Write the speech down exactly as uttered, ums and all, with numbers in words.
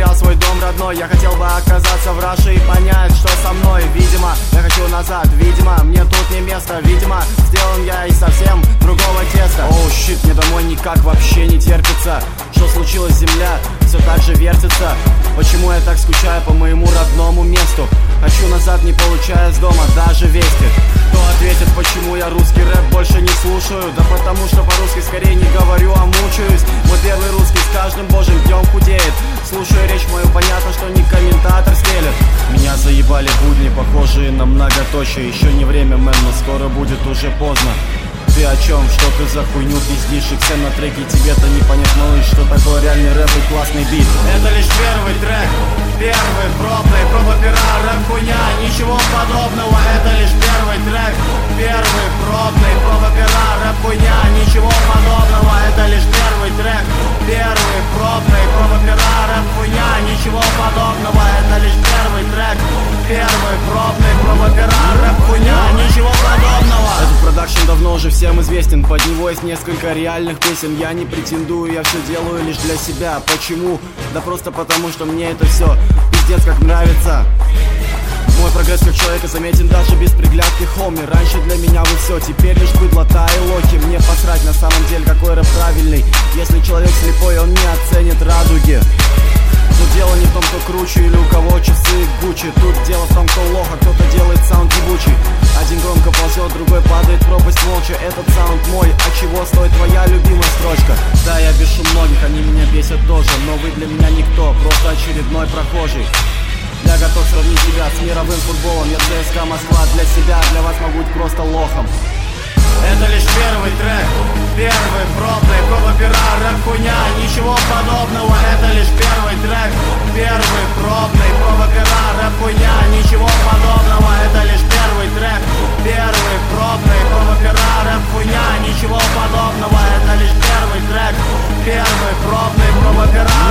потерял свой дом родной. Я хотел бы оказаться в Раше и понять, что со мной. Видимо, я хочу назад, видимо, мне тут не место. Видимо, сделан я из совсем другого теста. Оу, щит, мне домой никак вообще не терпится. Что случилось, земля все так же вертится. Почему я так скучаю по моему родному месту? Хочу назад, не получая с дома даже вести. Кто ответит, почему я русский рэп больше не слушаю? Да потому что по-русски скорее не говорю, а мучаюсь. Мой первый русский с каждым божьим днем худеет. Слушая речь мою, понятно, что не комментатор стелет. Меня заебали будни, похожие на многоточие. Еще не время, мэн, но скоро будет уже поздно. Ты о чем? Что ты за хуйню пиздишь? И все на треке тебе-то не понять, малыш, что такое реальный рэп и классный бит. Это лишь первый трек, первый пробный, проба пера, рэп хуйня, ничего подобного. Это лишь первый трек, первый пробный, проба пера, рэп хуйня, ничего подобного. Это лишь первый трек, первый пробный, проба пера, рэп хуйня, ничего подобного. Это лишь первый трек, первый пробный, проба пера, рэп хуйня, ничего подобного. Этот продакшн давно уже всем известен, под него есть несколько реальных песен. Я не претендую, я все делаю лишь для себя. Почему? Да просто потому, что мне это все пиздец как нравится. Мой прогресс как человека заметен даже без приглядки, хоми. Раньше для меня вы все, теперь лишь быдло и локи. Мне посрать на самом деле, какой рэп правильный. Если человек слепой, он не оценит радуги. Тут дело не в том, кто круче или у кого часы Гуччи. Тут дело в том, кто лох, а кто-то делает саунд ебучий. Один громко ползет, другой падает в пропасть молча. Этот саунд мой, а чего стоит твоя любимая строчка? Да, я бешу многих, они меня бесят тоже. Но вы для меня никто, просто очередной прохожий. Я готов сравнить тебя с мировым футболом. Я ЦСКА Москва для себя, для вас могу быть просто лохом. Это лишь первый трек, первый пробный, проба пера, рэп хуйня, ничего подобного. Это лишь первый трек, первый пробный, проба пера, рэп хуйня, ничего подобного. Это лишь первый трек, первый пробный, проба пера, рэп хуйня, ничего подобного. Это лишь первый трек, первый пробный, проба пера,